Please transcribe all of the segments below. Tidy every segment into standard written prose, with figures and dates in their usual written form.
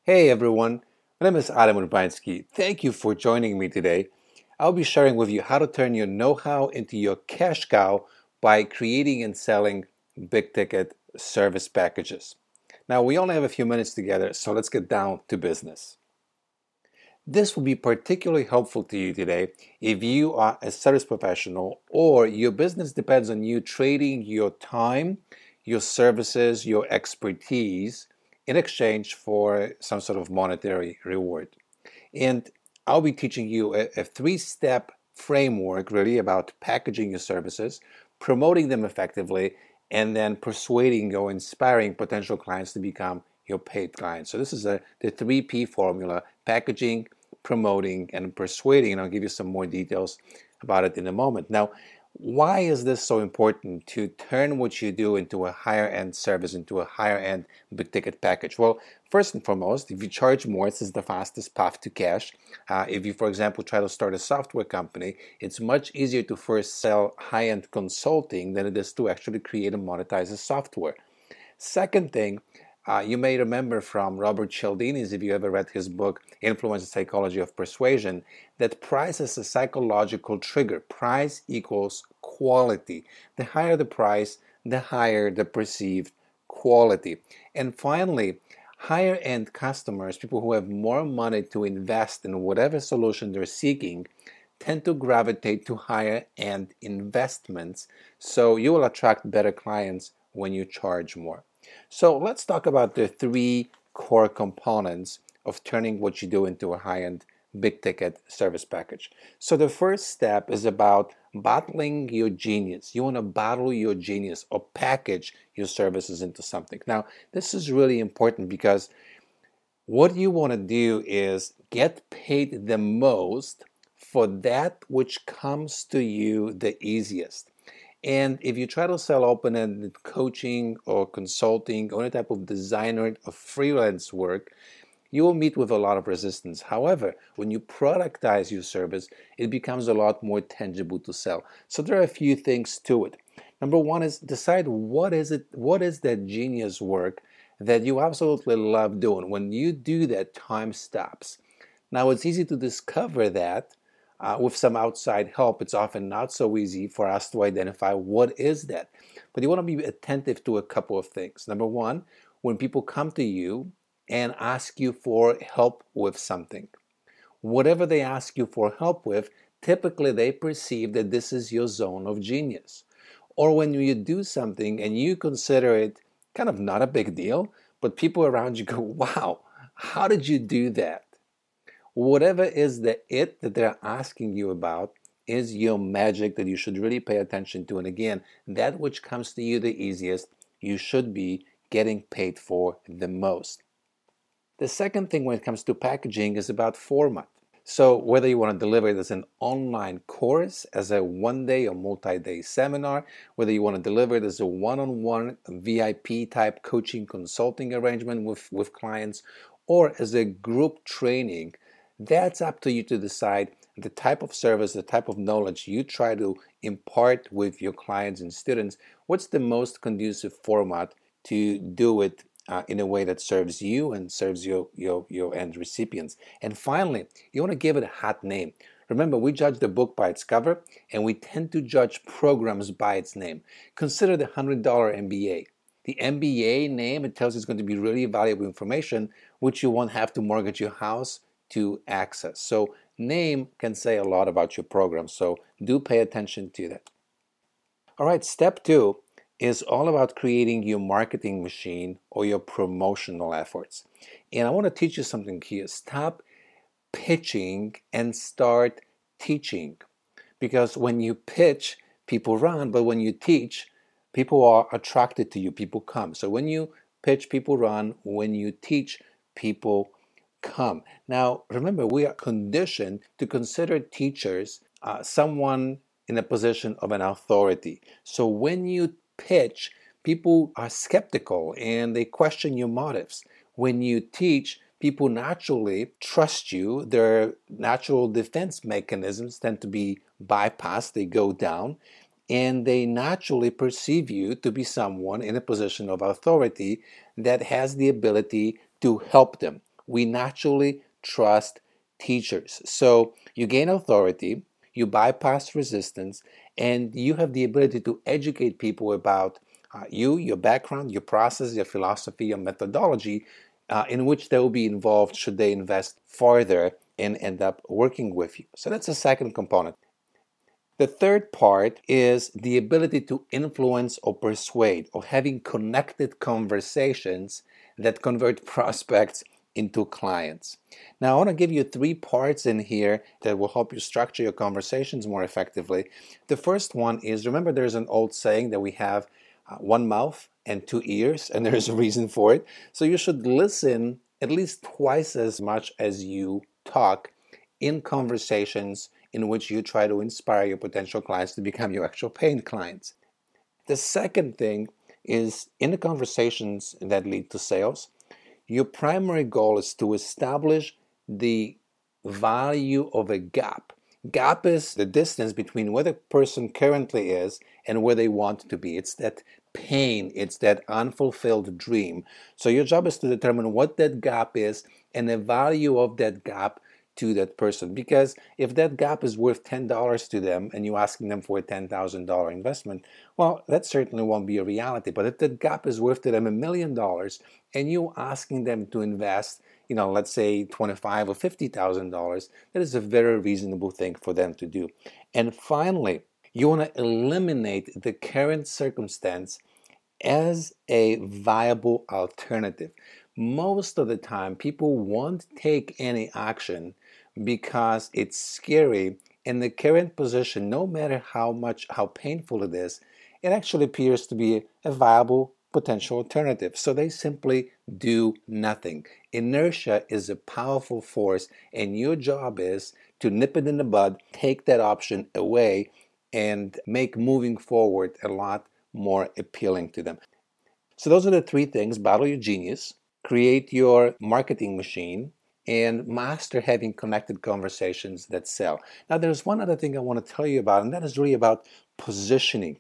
Hey everyone, my name is Adam Urbanski. Thank you for joining me today. I'll be sharing with you how to turn your know-how into your cash cow by creating and selling big ticket service packages. Now, we only have a few minutes together, so let's get down to business. This will be particularly helpful to you today if you are a service professional or your business depends on you trading your time, your services, your expertise in exchange for some sort of monetary reward. And I'll be teaching you a three-step framework really about packaging your services, promoting them effectively, and then persuading or inspiring potential clients to become your paid clients. So this is the 3P formula: packaging, promoting, and persuading. And I'll give you some more details about it in a moment. Now, why is this so important to turn what you do into a higher end service, into a higher end big ticket package? Well, first and foremost, if you charge more, this is the fastest path to cash. If you, for example, try to start a software company, it's much easier to first sell high end consulting than it is to actually create and monetize a software. Second thing, you may remember from Robert Cialdini's, if you ever read his book, Influence and Psychology of Persuasion, that price is a psychological trigger. Price equals quality. The higher the price, the higher the perceived quality. And finally, higher end customers, people who have more money to invest in whatever solution they're seeking, tend to gravitate to higher end investments. So you will attract better clients when you charge more. So let's talk about the three core components of turning what you do into a high-end big ticket service package. So the first step is about bottling your genius. You want to bottle your genius or package your services into something. Now, this is really important because what you want to do is get paid the most for that which comes to you the easiest. And if you try to sell open-ended coaching or consulting or any type of designer or freelance work, you will meet with a lot of resistance. However, when you productize your service, it becomes a lot more tangible to sell. So there are a few things to it. Number one is decide what is that genius work that you absolutely love doing. When you do that, time stops. Now, it's easy to discover that with some outside help. It's often not so easy for us to identify what is that. But you want to be attentive to a couple of things. Number one, when people come to you and ask you for help with something, whatever they ask you for help with, typically they perceive that this is your zone of genius. Or when you do something and you consider it kind of not a big deal, but people around you go, wow, how did you do that? Whatever is the it that they're asking you about is your magic that you should really pay attention to. And again, that which comes to you the easiest, you should be getting paid for the most. The second thing when it comes to packaging is about format. So whether you want to deliver it as an online course, as a one-day or multi-day seminar, whether you want to deliver it as a one-on-one VIP type coaching consulting arrangement with clients, or as a group training, that's up to you to decide the type of service, the type of knowledge you try to impart with your clients and students. What's the most conducive format to do it in a way that serves you and serves your end recipients? And finally, you want to give it a hot name. Remember, we judge the book by its cover, and we tend to judge programs by its name. Consider the $100 MBA. The MBA name, it tells you it's going to be really valuable information, which you won't have to mortgage your house to access. So name can say a lot about your program, so do pay attention to that. All right, step two is all about creating your marketing machine or your promotional efforts. And I want to teach you something here. Stop pitching and start teaching. Because when you pitch, people run, but when you teach, people are attracted to you, people come. So when you pitch, people run. When you teach, people come. Now, remember, we are conditioned to consider teachers someone in a position of an authority. So when you pitch, people are skeptical and they question your motives. When you teach, people naturally trust you. Their natural defense mechanisms tend to be bypassed, they go down, and they naturally perceive you to be someone in a position of authority that has the ability to help them. we naturally trust teachers. So you gain authority, you bypass resistance, and you have the ability to educate people about you, your background, your process, your philosophy, your methodology, in which they will be involved should they invest further and end up working with you. So that's the second component. The third part is the ability to influence or persuade, or having connected conversations that convert prospects into clients. Now, I want to give you three parts in here that will help you structure your conversations more effectively. The first one is, remember, there's an old saying that we have one mouth and two ears, and there's a reason for it. So you should listen at least twice as much as you talk in conversations in which you try to inspire your potential clients to become your actual paying clients. The second thing is, in the conversations that lead to sales, your primary goal is to establish the value of a gap. Gap is the distance between where the person currently is and where they want to be. It's that pain, it's that unfulfilled dream. So your job is to determine what that gap is and the value of that gap to that person. Because if that gap is worth $10 to them and you're asking them for a $10,000 investment, well, that certainly won't be a reality. But if that gap is worth to them $1,000,000 and you're asking them to invest, let's say $25,000 or $50,000, that is a very reasonable thing for them to do. And finally, you want to eliminate the current circumstance as a viable alternative. Most of the time, people won't take any action because it's scary. In the current position, no matter how painful it is, it actually appears to be a viable potential alternative. So they simply do nothing. Inertia is a powerful force, and your job is to nip it in the bud, take that option away, and make moving forward a lot more appealing to them. So those are the three things: battle your genius, create your marketing machine, and master having connected conversations that sell. Now, there's one other thing I want to tell you about, and that is really about positioning.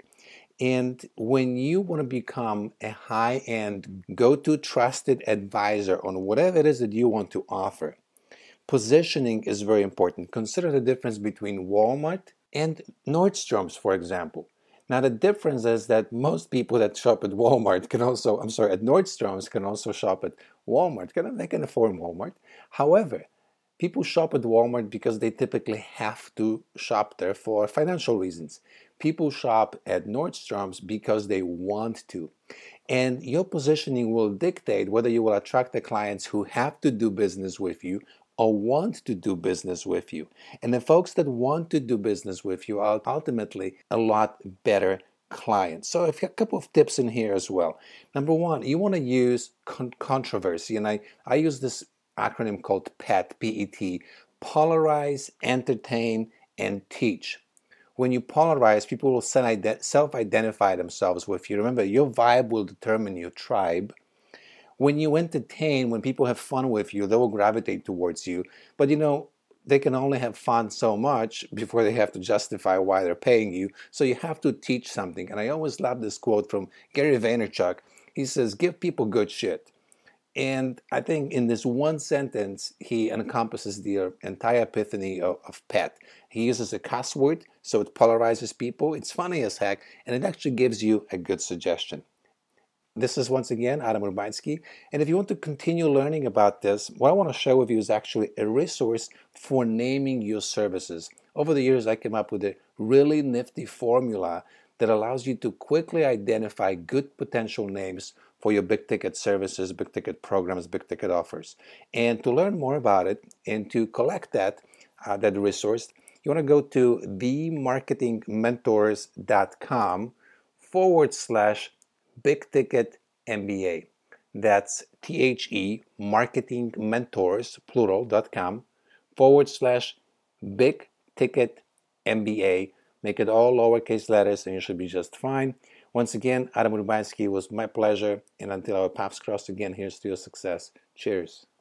And when you want to become a high-end, go-to trusted advisor on whatever it is that you want to offer, positioning is very important. Consider the difference between Walmart and Nordstrom's, for example. Now, the difference is that most people that shop at Walmart at Nordstrom's can also shop at Walmart. They can afford Walmart. However, people shop at Walmart because they typically have to shop there for financial reasons. People shop at Nordstrom's because they want to. And your positioning will dictate whether you will attract the clients who have to do business with you or want to do business with you. And the folks that want to do business with you are ultimately a lot better clients. So I've got a couple of tips in here as well. Number one, you want to use controversy. And I use this acronym called PET, P-E-T, polarize, entertain, and teach. When you polarize, people will self-identify themselves with you. Remember, your vibe will determine your tribe. When you entertain, when people have fun with you, they will gravitate towards you. But they can only have fun so much before they have to justify why they're paying you. So you have to teach something. And I always love this quote from Gary Vaynerchuk. He says, give people good shit. And I think in this one sentence, he encompasses the entire epiphany of PET. He uses a cuss word, so it polarizes people. It's funny as heck, and it actually gives you a good suggestion. This is once again Adam Urbanski, and if you want to continue learning about this, what I want to share with you is actually a resource for naming your services. Over the years, I came up with a really nifty formula that allows you to quickly identify good potential names for your big ticket services, big ticket programs, big ticket offers. And to learn more about it and to collect that resource, you want to go to themarketingmentors.com/big ticket MBA. That's THE marketingmentors, plural.com/big ticket MBA. Make it all lowercase letters and you should be just fine. Once again, Adam Urbanski, was my pleasure. And until our paths cross again, here's to your success. Cheers.